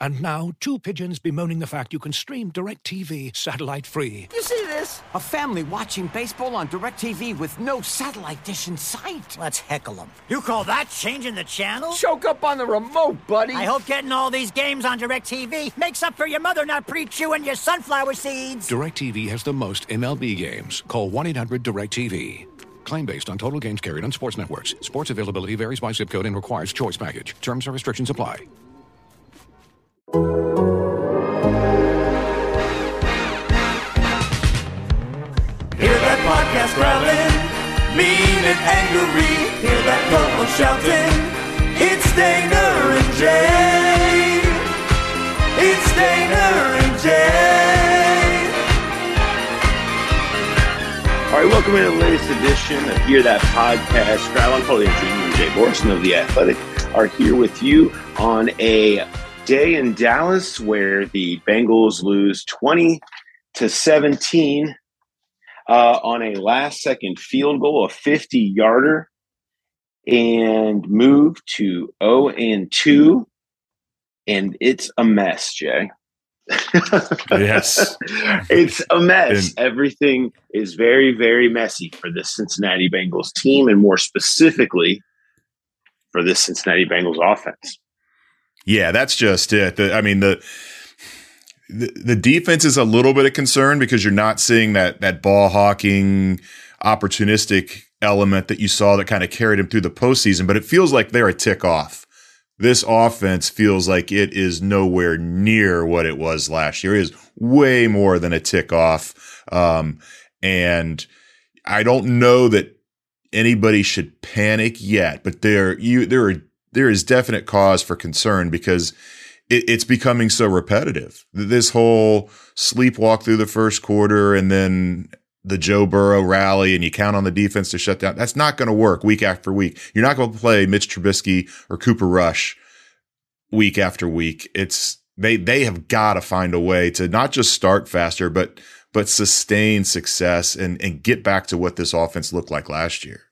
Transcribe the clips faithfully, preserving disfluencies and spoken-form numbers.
And now, two pigeons bemoaning the fact you can stream DirecTV satellite-free. You see this? A family watching baseball on DirecTV with no satellite dish in sight. Let's heckle them. You call that changing the channel? Choke up on the remote, buddy. I hope getting all these games on DirecTV makes up for your mother not pre-chewing your sunflower seeds. DirecTV has the most M L B games. Call one eight hundred direct T V. Claim based on total games carried on sports networks. Sports availability varies by zip code and requires choice package. Terms and restrictions apply. Hear that podcast growling, mean and angry. Hear that couple shouting, it's Dana and Jay. It's Dana and Jay. All right, welcome to the latest edition of Hear That Podcast. Growling, Paulie Junior and Jay Borson of The Athletic are here with you on a day in Dallas where the Bengals lose twenty to seventeen uh, on a last second field goal, a fifty yarder, and move to oh and two. And it's a mess, Jay. Yes. It's a mess. And- Everything is very, very messy for this Cincinnati Bengals team, and more specifically for this Cincinnati Bengals offense. Yeah, that's just it. The, I mean, the, the the defense is a little bit of concern because you're not seeing that that ball hawking, opportunistic element that you saw that kind of carried him through the postseason. But it feels like they're a tick off. This offense feels like it is nowhere near what it was last year. It is way more than a tick off. Um, and I don't know that anybody should panic yet, but there you there are. There is definite cause for concern because it, it's becoming so repetitive. This whole sleepwalk through the first quarter and then the Joe Burrow rally and you count on the defense to shut down. That's not going to work week after week. You're not going to play Mitch Trubisky or Cooper Rush week after week. It's they they have got to find a way to not just start faster, but but sustain success and and get back to what this offense looked like last year.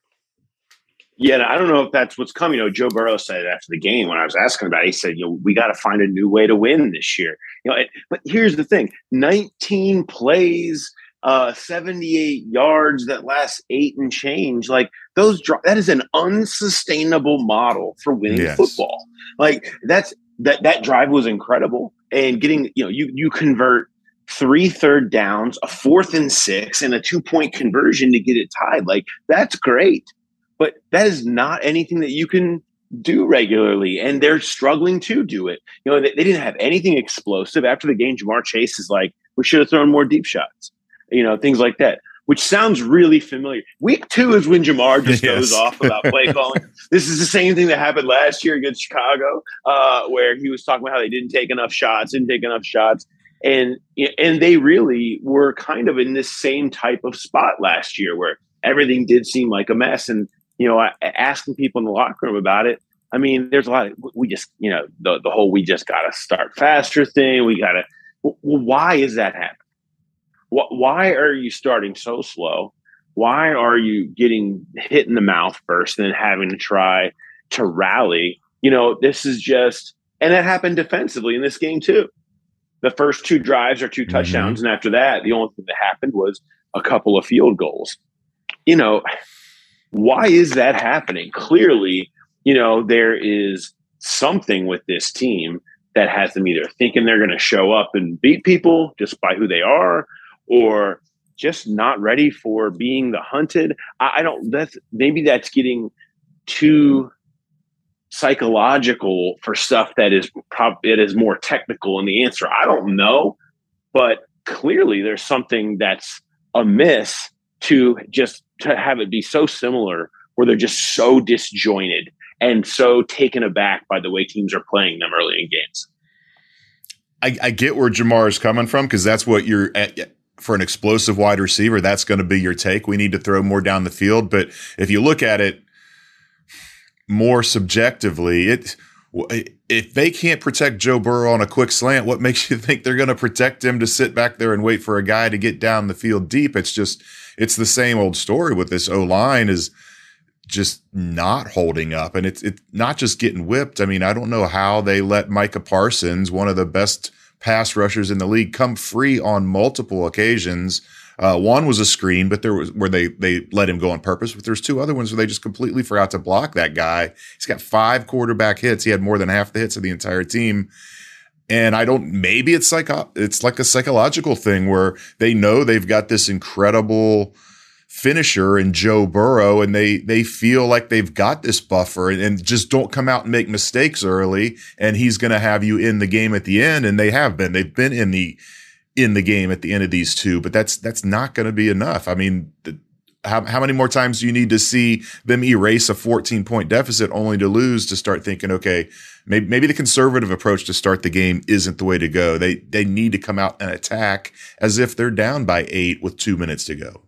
Yeah, and I don't know if that's what's coming. You know, Joe Burrow said after the game when I was asking about it, he said, you know, we got to find a new way to win this year. You know, it, but here's the thing, nineteen plays, uh, seventy-eight yards that last eight and change. Like those, that is an unsustainable model for winning yes. football. Like that's, that, that drive was incredible. And getting, you know, you, you convert three third downs, a fourth and six, and a two point conversion to get it tied. Like that's great. But that is not anything that you can do regularly, and they're struggling to do it. You know, they, they didn't have anything explosive. After the game, Jamar Chase is like, we should have thrown more deep shots, you know, things like that, which sounds really familiar. Week two is when Jamar just yes. goes off about play calling. This is the same thing that happened last year against Chicago, uh, where he was talking about how they didn't take enough shots, didn't take enough shots. And, and they really were kind of in this same type of spot last year where everything did seem like a mess. And, you know, asking people in the locker room about it. I mean, there's a lot of, we just, you know, the, the whole, we just got to start faster thing. We got to, well, why is that happening? Why are you starting so slow? Why are you getting hit in the mouth first and then having to try to rally? You know, this is just, and that happened defensively in this game too. The first two drives are two touchdowns. Mm-hmm. And after that, the only thing that happened was a couple of field goals. You know, why is that happening? Clearly, you know, there is something with this team that has them either thinking they're going to show up and beat people just by who they are, or just not ready for being the hunted. I, I don't, that's maybe that's getting too psychological for stuff that is probably, it is more technical in the answer. I don't know, but clearly there's something that's amiss to just to have it be so similar where they're just so disjointed and so taken aback by the way teams are playing them early in games. I, I get where Jamar is coming from because that's what you're at, for an explosive wide receiver. That's going to be your take. We need to throw more down the field. But if you look at it more subjectively, it if they can't protect Joe Burrow on a quick slant, what makes you think they're going to protect him to sit back there and wait for a guy to get down the field deep? It's just, it's the same old story with this O-line is just not holding up. And it's it's not just getting whipped. I mean, I don't know how they let Micah Parsons, one of the best pass rushers in the league, come free on multiple occasions. Uh, one was a screen, but there was where they they let him go on purpose. But there's two other ones where they just completely forgot to block that guy. He's got five quarterback hits. He had more than half the hits of the entire team. And I don't. Maybe it's like a, it's like a psychological thing where they know they've got this incredible finisher in Joe Burrow, and they they feel like they've got this buffer, and, and just don't come out and make mistakes early, and he's going to have you in the game at the end. And they have been. They've been in the. in the game at the end of these two, but that's, that's not going to be enough. I mean, the, how, how many more times do you need to see them erase a fourteen point deficit only to lose to start thinking, okay, maybe, maybe the conservative approach to start the game isn't the way to go. They, they need to come out and attack as if they're down by eight with two minutes to go.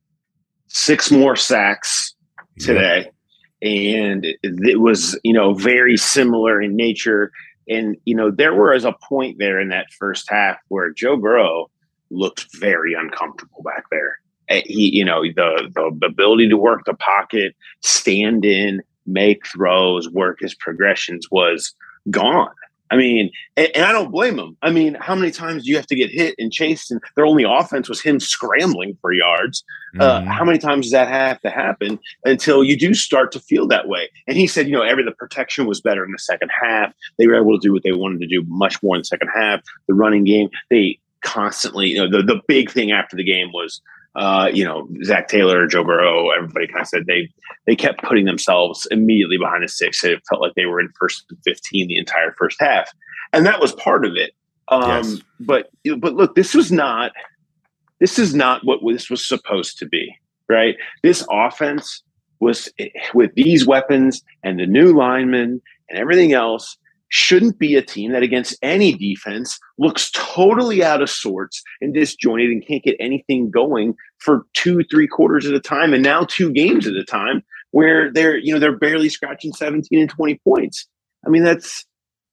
Six more sacks today. Yep. And it, it was, you know, very similar in nature. And, you know, there was a point there in that first half where Joe Burrow looked very uncomfortable back there. He, you know, the, the ability to work the pocket, stand in, make throws, work his progressions was gone. I mean, and, and I don't blame him. I mean, how many times do you have to get hit and chased, and their only offense was him scrambling for yards? Mm-hmm. Uh, how many times does that have to happen until you do start to feel that way? And he said, you know, every the protection was better in the second half. They were able to do what they wanted to do much more in the second half. The running game, they constantly, you know, the, the big thing after the game was, uh, you know, Zach Taylor, Joe Burrow, everybody kind of said they they kept putting themselves immediately behind the six. It felt like they were in first and fifteen the entire first half. And that was part of it. Um, yes. But but look, this was not this is not what this was supposed to be, right? This offense was, with these weapons and the new linemen and everything else, shouldn't be a team that against any defense looks totally out of sorts and disjointed and can't get anything going for two, three quarters at a time, and now two games at a time where they're, you know, they're barely scratching seventeen and twenty points. I mean, that's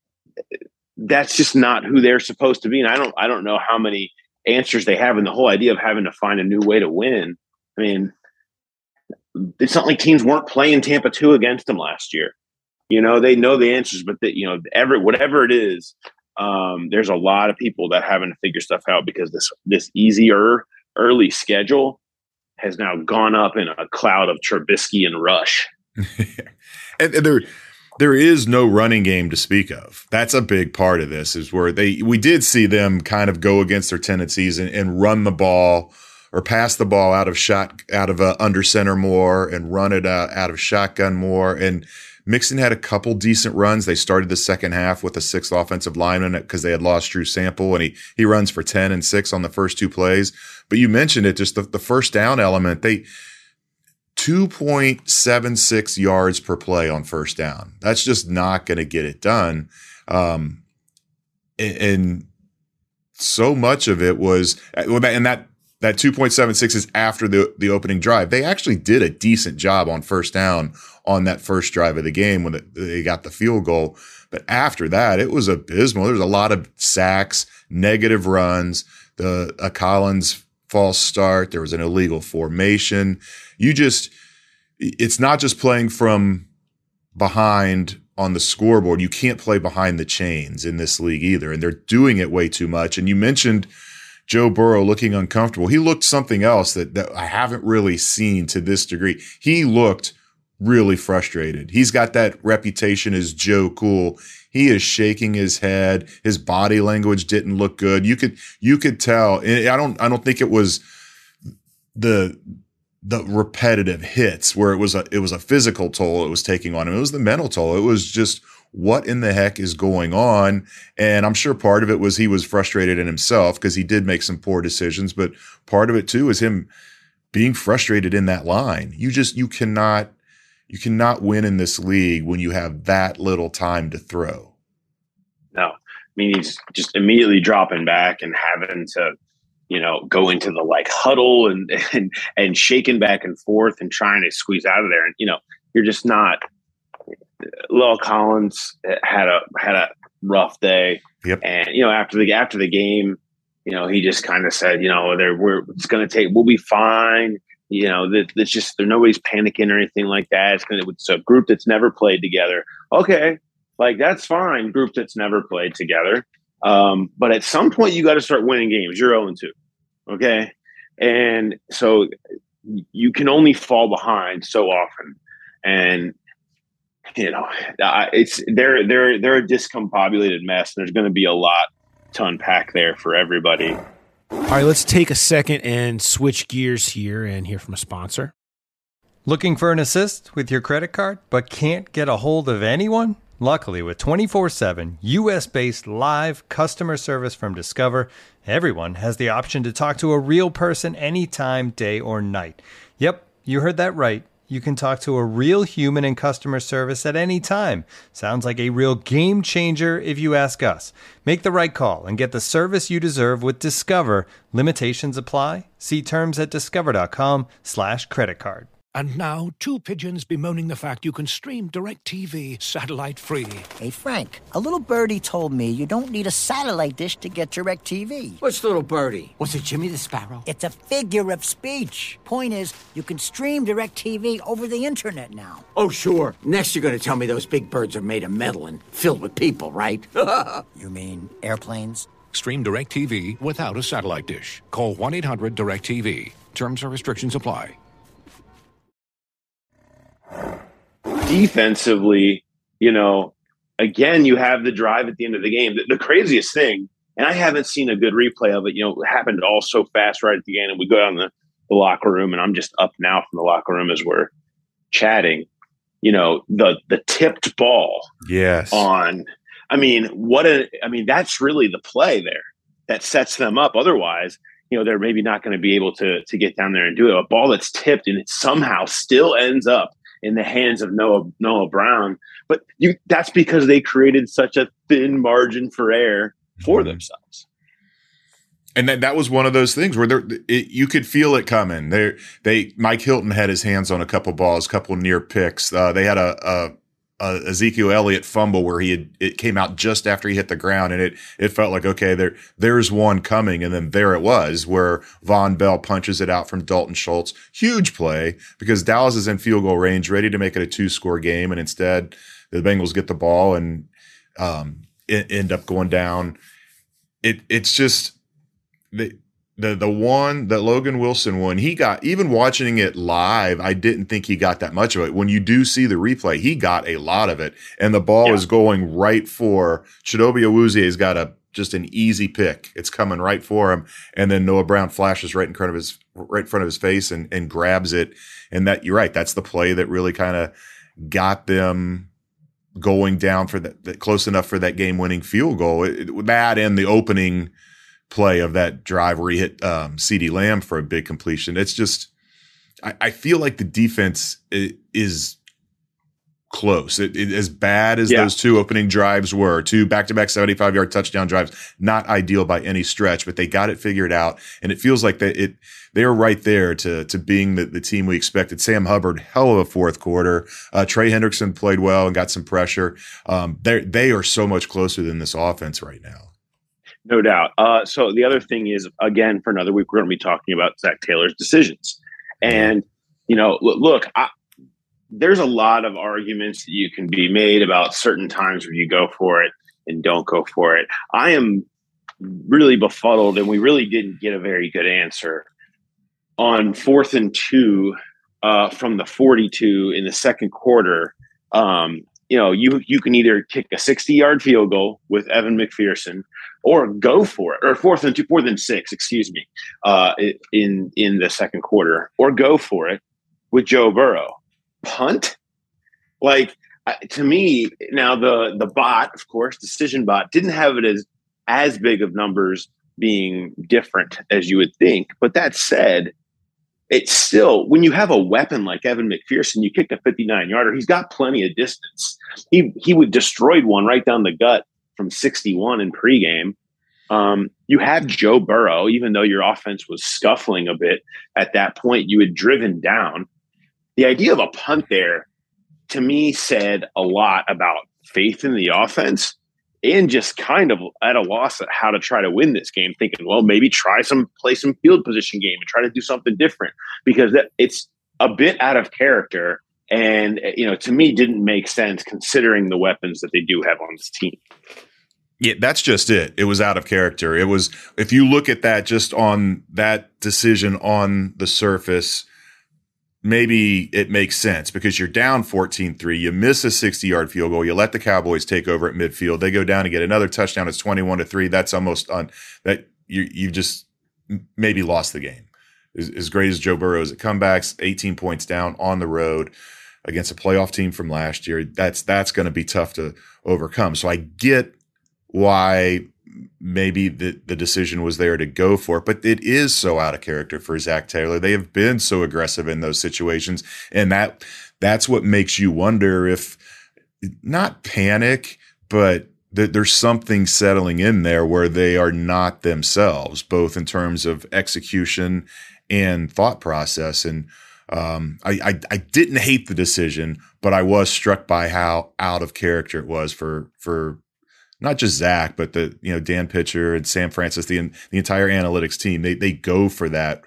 that's just not who they're supposed to be. And I don't I don't know how many answers they have in the whole idea of having to find a new way to win. I mean, it's not like teams weren't playing Tampa two against them last year. You know, they know the answers, but that, you know, every, whatever it is, um, there's a lot of people that haven't to figure stuff out because this this easier early schedule has now gone up in a cloud of Trubisky and Rush. and, and there, there is no running game to speak of. That's a big part of this, is where they we did see them kind of go against their tendencies and, and run the ball or pass the ball out of shot out of uh, under center more and run it uh, out of shotgun more. And Mixon had a couple decent runs. They started the second half with a sixth offensive lineman because they had lost Drew Sample, and he he runs for ten and six on the first two plays. But you mentioned it, just the, the first down element. They two point seven six yards per play on first down. That's just not going to get it done. Um, and, and so much of it was, and that that two point seven six is after the the opening drive. They actually did a decent job on first down on that first drive of the game when they got the field goal. But after that, it was abysmal. There was a lot of sacks, negative runs, the a Collins false start. There was an illegal formation. You just, it's not just playing from behind on the scoreboard. You can't play behind the chains in this league either. And they're doing it way too much. And you mentioned Joe Burrow looking uncomfortable. He looked something else that, that I haven't really seen to this degree. He looked really frustrated. He's got that reputation as Joe Cool. He is shaking his head. His body language didn't look good. You could, you could tell. I don't, I don't think it was the, the repetitive hits where it was a, it was a physical toll it was taking on him. It was the mental toll. It was just, what in the heck is going on? And I'm sure part of it was he was frustrated in himself because he did make some poor decisions, but part of it too is him being frustrated in that line. You just, you cannot, you cannot win in this league when you have that little time to throw. No, I mean, he's just immediately dropping back and having to, you know, go into the like huddle and, and, and shaking back and forth and trying to squeeze out of there. And, you know, you're just not, La'el Collins had a had a rough day, yep. And you know after the after the game, you know he just kind of said, you know, there we're it's going to take, we'll be fine. You know, that it's just there nobody's panicking or anything like that. It's gonna it's a group that's never played together. Okay, like that's fine. Group that's never played together. Um, but at some point, you got to start winning games. You're oh and two. Okay, and so you can only fall behind so often, and you know, it's they're they're they're a discombobulated mess. There's going to be a lot to unpack there for everybody. All right, let's take a second and switch gears here and hear from a sponsor. Looking for an assist with your credit card but can't get a hold of anyone? Luckily, with twenty-four seven U S-based live customer service from Discover, everyone has the option to talk to a real person anytime, day or night. Yep, you heard that right. You can talk to a real human in customer service at any time. Sounds like a real game changer if you ask us. Make the right call and get the service you deserve with Discover. Limitations apply. See terms at discover.com slash credit card. And now, two pigeons bemoaning the fact you can stream DirecTV satellite-free. Hey, Frank, a little birdie told me you don't need a satellite dish to get DirecTV. What's little birdie? Was it Jimmy the Sparrow? It's a figure of speech. Point is, you can stream DirecTV over the internet now. Oh, sure. Next you're going to tell me those big birds are made of metal and filled with people, right? You mean airplanes? Stream DirecTV without a satellite dish. Call one eight hundred direct T V. Terms and restrictions apply. Defensively, you know, again, you have the drive at the end of the game. The, the craziest thing, and I haven't seen a good replay of it, you know, it happened all so fast right at the end, and we go down the, the locker room, and I'm just up now from the locker room as we're chatting. You know, the the tipped ball. Yes. On, I mean, what a, I mean, that's really the play there that sets them up. Otherwise, you know, they're maybe not going to be able to to get down there and do it. A ball that's tipped and it somehow still ends up in the hands of Noah Noah Brown, but you that's because they created such a thin margin for error for mm-hmm. themselves. And that that was one of those things where there it, you could feel it coming. They they Mike Hilton had his hands on a couple balls, a couple near picks. Uh, they had a, a, a Ezekiel Elliott fumble where he had it came out just after he hit the ground, and it it felt like okay, there there's one coming, and then there it was where Von Bell punches it out from Dalton Schultz. Huge play because Dallas is in field goal range, ready to make it a two score game, and instead the Bengals get the ball and um, it, end up going down. It it's just the. The the one that Logan Wilson one, he got, even watching it live, I didn't think he got that much of it. When you do see the replay, he got a lot of it. And the ball yeah. is going right for Chidobe Awuzie's got a just an easy pick. It's coming right for him. And then Noah Brown flashes right in front of his right in front of his face and, and grabs it. And that you're right, that's the play that really kind of got them going down for that, that close enough for that game winning field goal. It, it, that and the opening play of that drive where he hit um, CeeDee Lamb for a big completion. It's just, I, I feel like the defense is, is close. It, it, as bad as yeah. those two opening drives were, two back-to-back seventy-five yard touchdown drives, not ideal by any stretch, but they got it figured out. And it feels like they, it, they're right there to, to being the, the team we expected. Sam Hubbard, hell of a fourth quarter. Uh, Trey Hendrickson played well and got some pressure. Um, they they are so much closer than this offense right now. No doubt. Uh, so the other thing is, again, for another week, we're going to be talking about Zach Taylor's decisions. And, you know, look, I, there's a lot of arguments that you can be made about certain times where you go for it and don't go for it. I am really befuddled, and we really didn't get a very good answer on fourth and two uh, from the forty-two in the second quarter. Um, you know, you you can either kick a sixty-yard field goal with Evan McPherson, or go for it, or fourth and two, fourth and six, excuse me, uh, in in the second quarter, or go for it with Joe Burrow. Punt, like uh, to me now, the the bot, of course, Decision Bot didn't have it as as big of numbers being different as you would think. But that said, it's still, when you have a weapon like Evan McPherson, you kick a fifty-nine yarder. He's got plenty of distance. He he would destroyed one right down the gut from sixty-one in pregame. Um, you have Joe Burrow, even though your offense was scuffling a bit at that point, you had driven down. The idea of a punt there, to me, said a lot about faith in the offense and just kind of at a loss at how to try to win this game, thinking, well, maybe try some play some field position game and try to do something different, because that it's a bit out of character. And, you know, to me, didn't make sense considering the weapons that they do have on this team. Yeah, that's just it. It was out of character. It was, if you look at that just on that decision on the surface, maybe it makes sense because you're down fourteen three. You miss a sixty-yard field goal. You let the Cowboys take over at midfield. They go down and get another touchdown. It's twenty-one to three. That's almost on that. You you just maybe lost the game. As, as great as Joe Burrow is at comebacks, eighteen points down on the road against a playoff team from last year. That's that's going to be tough to overcome. So I get why maybe the, the decision was there to go for it, but it is so out of character for Zach Taylor. They have been so aggressive in those situations, and that that's what makes you wonder if not panic, but that there's something settling in there where they are not themselves, both in terms of execution and thought process. And um, I, I I didn't hate the decision, but I was struck by how out of character it was for for. Not just Zach, but the, you know, Dan Pitcher and Sam Francis, the the entire analytics team, they they go for that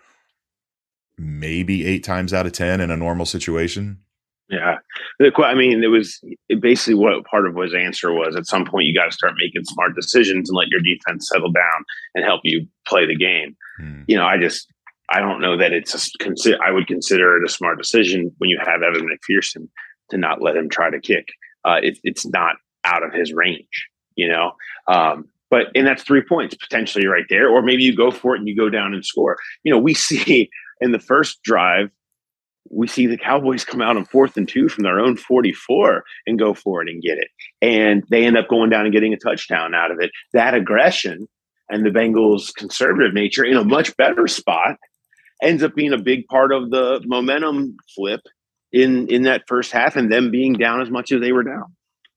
maybe eight times out of ten in a normal situation. Yeah. I mean, it was it basically what part of his answer was. At some point, you got to start making smart decisions and let your defense settle down and help you play the game. Hmm. You know, I just, I don't know that it's a, consider, I would consider it a smart decision when you have Evan McPherson to not let him try to kick. Uh, it, it's not out of his range. You know, um, but and that's three points potentially right there. Or maybe you go for it and you go down and score. You know, we see in the first drive, we see the Cowboys come out on fourth and two from their own forty-four and go for it and get it. And they end up going down and getting a touchdown out of it. That aggression and the Bengals' conservative nature in a much better spot ends up being a big part of the momentum flip in, in that first half and them being down as much as they were down.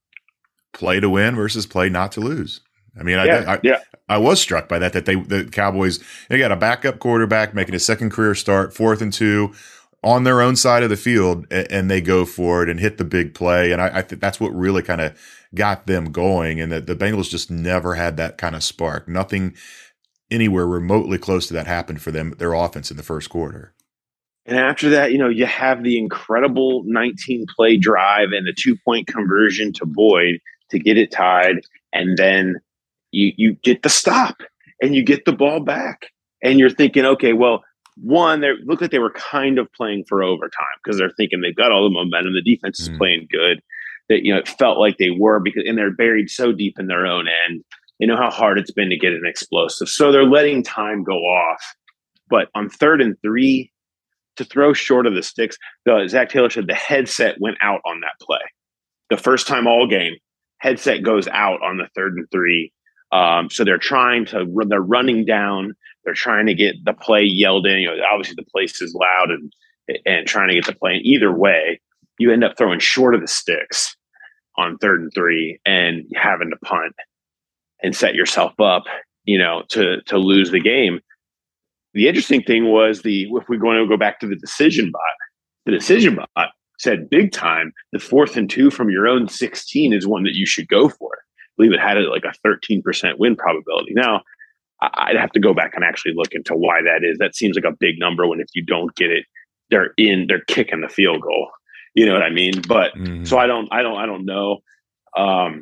Play to win versus play not to lose. I mean, yeah, I, I, yeah. I was struck by that, that they, the Cowboys, they got a backup quarterback making a second career start, fourth and two on their own side of the field, and, and they go for it and hit the big play. And I, I think that's what really kind of got them going. And that the Bengals just never had that kind of spark. Nothing anywhere remotely close to that happened for them, their offense in the first quarter. And after that, you know, you have the incredible nineteen play drive and the two point conversion to Boyd to get it tied, and then you you get the stop and you get the ball back, and you're thinking, okay, well, one, they look like they were kind of playing for overtime because they're thinking they've got all the momentum, the defense is mm. playing good. That, you know, it felt like they were because, and they're buried so deep in their own end. You know how hard it's been to get an explosive, so they're letting time go off. But on third and three, to throw short of the sticks, the Zach Taylor said the headset went out on that play. The first time all game. Headset goes out on the third and three. Um, so they're trying to, they're running down. They're trying to get the play yelled in. You know, obviously the place is loud and, and trying to get the play in. Either way, you end up throwing short of the sticks on third and three and having to punt and set yourself up, you know, to, to lose the game. The interesting thing was the, if we're going to go back to the decision bot, the decision bot said big time, the fourth and two from your own sixteen is one that you should go for. I believe it had a, like a thirteen percent win probability. Now, I'd have to go back and actually look into why that is. That seems like a big number when if you don't get it, they're in, they're kicking the field goal. You know what I mean? But mm-hmm. so I don't, I don't, I don't know um,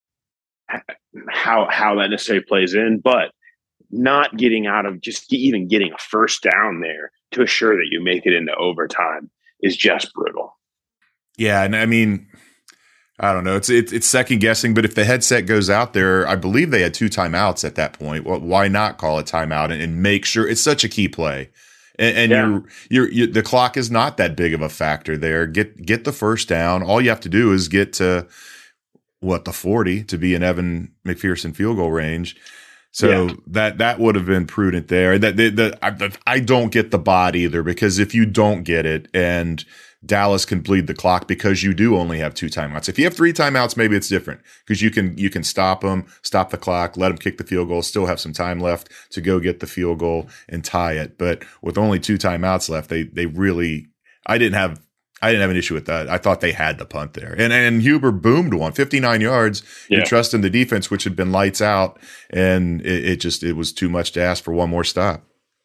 how how that necessarily plays in, but not getting out of just even getting a first down there to assure that you make it into overtime is just brutal. Yeah, and I mean, I don't know. It's it's, it's second guessing, but if the headset goes out there, I believe they had two timeouts at that point. Well, why not call a timeout and, and make sure it's such a key play? And, and yeah. you're, you're you're the clock is not that big of a factor there. Get get the first down. All you have to do is get to what the forty to be in Evan McPherson field goal range. So yeah. that that would have been prudent there. That the, the I, I don't get the bot either, because if you don't get it and Dallas can bleed the clock because you do only have two timeouts. If you have three timeouts, maybe it's different because you can you can stop them, stop the clock, let them kick the field goal, still have some time left to go get the field goal and tie it. But with only two timeouts left, they they really I didn't have I didn't have an issue with that. I thought they had to punt there. And and Huber boomed one, fifty-nine yards. Yeah. You trust in the defense, which had been lights out, and it, it just it was too much to ask for one more stop.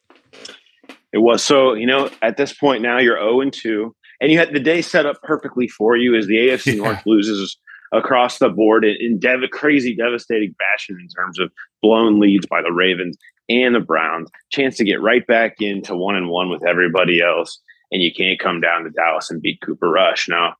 It was. So, you know, at this point now you're oh and two, and you had the day set up perfectly for you as the A F C yeah. North loses across the board in, in dev- crazy, devastating fashion in terms of blown leads by the Ravens and the Browns. Chance to get right back into one and one with everybody else. And you can't come down to Dallas and beat Cooper Rush. Now,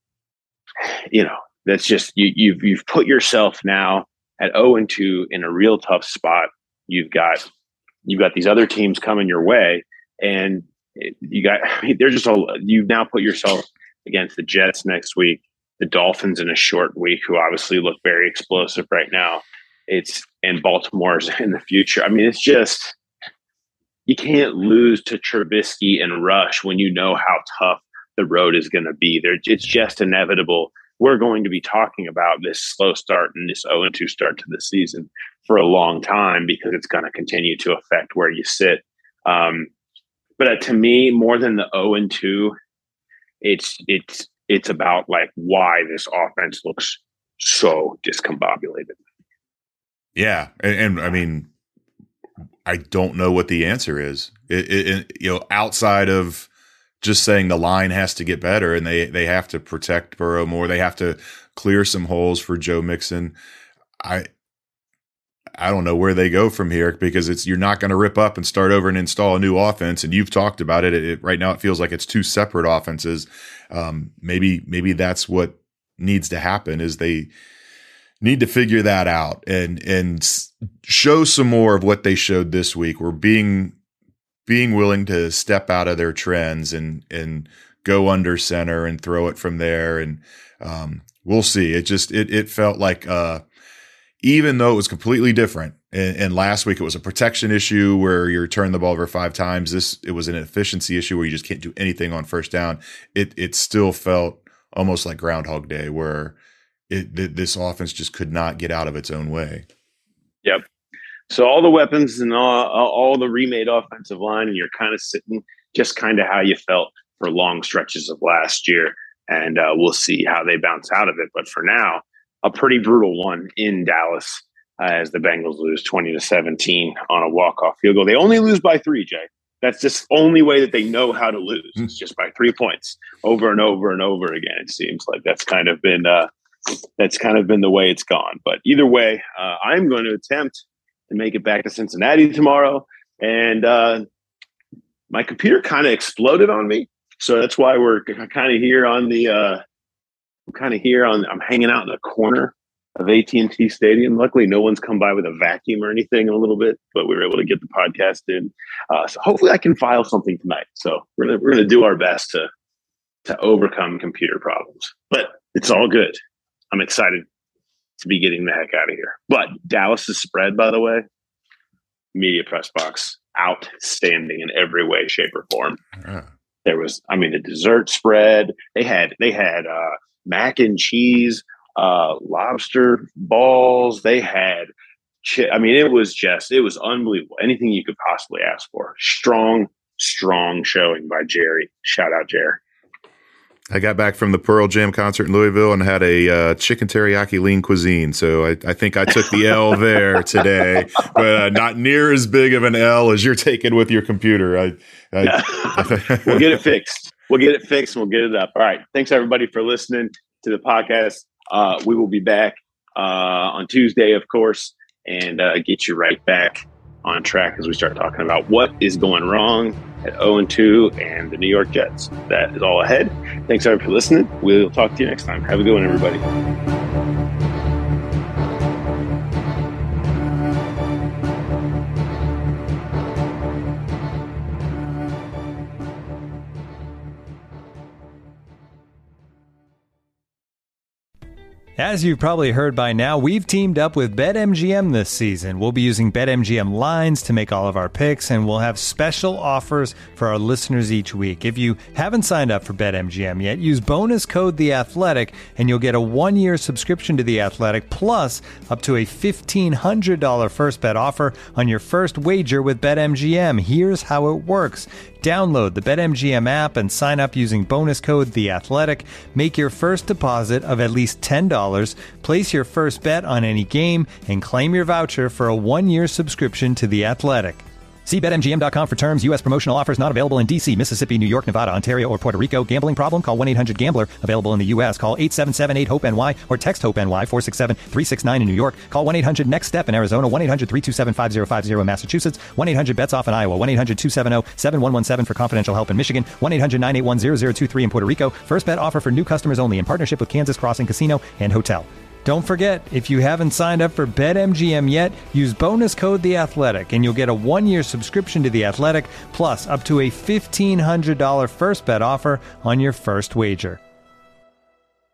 you know, that's just you, you've you've put yourself now at oh and two in a real tough spot. You've got you've got these other teams coming your way, and you got I mean, they're just all you've now put yourself against the Jets next week, the Dolphins in a short week, who obviously look very explosive right now. It's and Baltimore's in the future. I mean, it's just. You can't lose to Trubisky and Rush when you know how tough the road is going to be. There, it's just inevitable. We're going to be talking about this slow start and this oh and two start to the season for a long time because it's going to continue to affect where you sit. Um, but uh, to me, more than the oh and two, it's it's it's about like why this offense looks so discombobulated. Yeah, and, and I mean. I don't know what the answer is. It, it, you know, outside of just saying the line has to get better and they they have to protect Burrow more, they have to clear some holes for Joe Mixon. I I don't know where they go from here because it's you're not going to rip up and start over and install a new offense. And you've talked about it. It, it right now it feels like it's two separate offenses. Um, maybe maybe that's what needs to happen is they. Need to figure that out and and show some more of what they showed this week. We're being being willing to step out of their trends and and go under center and throw it from there. And um, we'll see. It just it it felt like uh, even though it was completely different. And, and last week it was a protection issue where you return the ball over five times. This it was an efficiency issue where you just can't do anything on first down. It it still felt almost like Groundhog Day where. It, this offense just could not get out of its own way. Yep. So all the weapons and all, all the remade offensive line, and you're kind of sitting just kind of how you felt for long stretches of last year. And uh, we'll see how they bounce out of it. But for now, a pretty brutal one in Dallas uh, as the Bengals lose twenty to seventeen on a walk-off field goal. They only lose by three, Jay. That's just the only way that they know how to lose. Mm. It's just by three points over and over and over again. It seems like that's kind of been uh, – That's kind of been the way it's gone. But either way, uh, I'm going to attempt to make it back to Cincinnati tomorrow. And uh, my computer kind of exploded on me. So that's why we're kind of here on the uh, – kind of here on – I'm hanging out in the corner of A T and T Stadium. Luckily, no one's come by with a vacuum or anything in a little bit, but we were able to get the podcast in. Uh, so hopefully I can file something tonight. So we're going we're gonna do our best to to overcome computer problems. But it's all good. I'm excited to be getting the heck out of here. But Dallas's spread, by the way, media press box, outstanding in every way, shape, or form. Yeah. There was, I mean, the dessert spread. They had, they had uh, mac and cheese, uh, lobster balls. They had, chi- I mean, it was just, it was unbelievable. Anything you could possibly ask for. Strong, strong showing by Jerry. Shout out, Jerry. I got back from the Pearl Jam concert in Louisville and had a uh, chicken teriyaki lean cuisine. So I, I think I took the L there today, but uh, not near as big of an L as you're taking with your computer. I, I We'll get it fixed. We'll get it fixed and we'll get it up. All right. Thanks, everybody, for listening to the podcast. Uh, we will be back uh, on Tuesday, of course, and uh, get you right back on track as we start talking about what is going wrong at oh and two and the New York Jets. That is all ahead. Thanks, everybody, for listening. We'll talk to you next time. Have a good one, everybody. As you've probably heard by now, we've teamed up with BetMGM this season. We'll be using BetMGM lines to make all of our picks, and we'll have special offers for our listeners each week. If you haven't signed up for BetMGM yet, use bonus code The Athletic, and you'll get a one-year subscription to The Athletic, plus up to a fifteen hundred dollars first bet offer on your first wager with BetMGM. Here's how it works. Download the BetMGM app and sign up using bonus code The Athletic. Make your first deposit of at least ten dollars. Place your first bet on any game and claim your voucher for a one-year subscription to The Athletic. See Bet M G M dot com for terms. U S promotional offers not available in D C, Mississippi, New York, Nevada, Ontario, or Puerto Rico. Gambling problem? Call one eight hundred gambler. Available in the U S. Call eight seven seven eight hope N Y or text HOPE-NY four six seven three six nine in New York. Call one eight hundred next step in Arizona. one eight hundred three two seven five zero five zero in Massachusetts. one eight hundred bets off in Iowa. one eight hundred two seven zero seven one one seven for confidential help in Michigan. one eight hundred nine eight one zero zero two three in Puerto Rico. First bet offer for new customers only in partnership with Kansas Crossing Casino and Hotel. Don't forget, if you haven't signed up for BetMGM yet, use bonus code The Athletic, and you'll get a one-year subscription to The Athletic, plus up to a fifteen hundred dollars first bet offer on your first wager.